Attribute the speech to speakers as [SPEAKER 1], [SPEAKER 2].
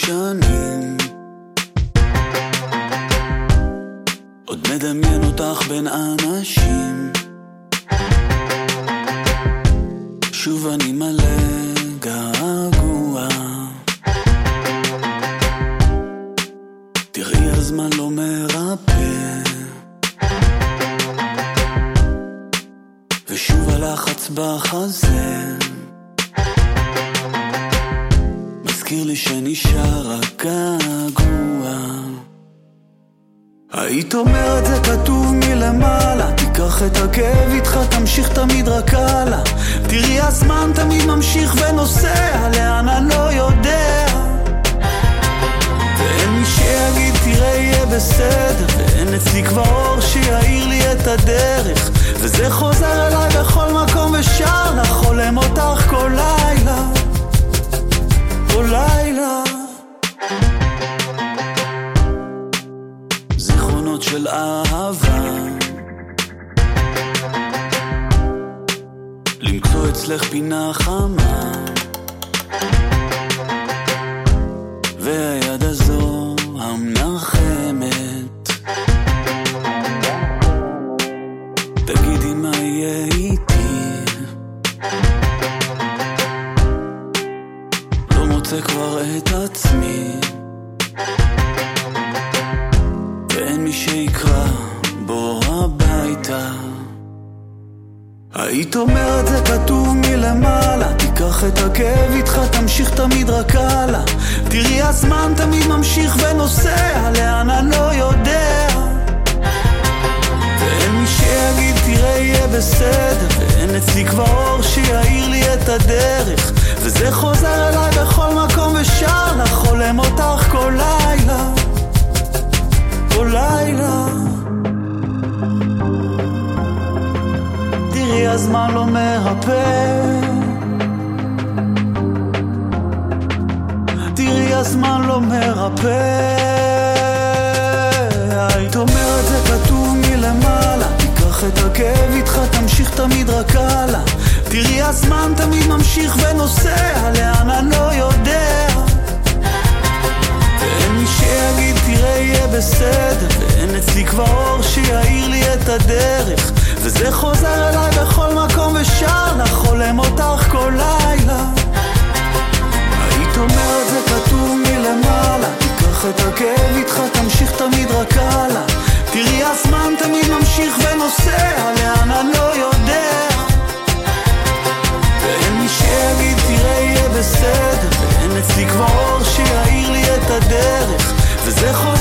[SPEAKER 1] שנים עוד מדמיין אותך בין אנשים, שוב אני מלא געגוע. תראי הזמן לא מרפא, ושוב הלחץ בחזה מזכיר לי שנשאר הגעגוע. היית אומרת זה כתוב מלמעלה, תיקח את הכאב איתך, תמשיך תמיד רק הלאה. תראי הזמן תמיד ממשיך ונוסע, לאן אני לא יודע, ואין מי שיגיד תראה יהיה בסדר, ואין אצלי כבר אור שיעיר לי את הדרך, וזה חוזר אליי בכל מקום ושר לך, חולם אותך כל לילה, כל לילה. זיכרונות של אהבה, למצוא אצלך פינה חמה, והיד הזו המנחמת, תגידי מה יהיה איתי, לא מוצא כבר את עצמי, ואין מי שיקרא בו הביתה. היית אומרת זה כתוב מלמעלה, תיקח את הכאב איתך, תמשיך תמיד רק הלאה. תראי הזמן תמיד ממשיך ונוסע, לאן אני לא יודע, ואין מי שיגיד תראה יהיה בסדר, ואין אצלי כבר אור שיעיר לי את הדרך, וזה חוזר אליי בכל מקום ושר לך, חולם אותך כל לילה, כל לילה. תראי הזמן לא מרפא, תראי הזמן לא מרפא. היית אומרת זה כתוב מלמעלה, תיקח את הכאב איתך, תמשיך תמיד רק הלאה. תראי הזמן תמיד ממשיך ונוסע, לאן אני לא יודע, ואין מי שיגיד תראה יהיה בסדר, ואין אצלי כבר אור שיעיר לי את הדרך, וזה חוזר אליי בכל מקום ושר לך, חולם אותך כל לילה. היית אומרת זה כתוב מלמעלה, תיקח את הכאב איתך, תמשיך תמיד רק הלאה. תראי הזמן תמיד ממשיך ונוסע, לאן אני לא יודע, ואין מי שיגיד תראה יהיה בסדר, ואין אצלי כבר אור שיעיר לי את הדרך, וזה חוזר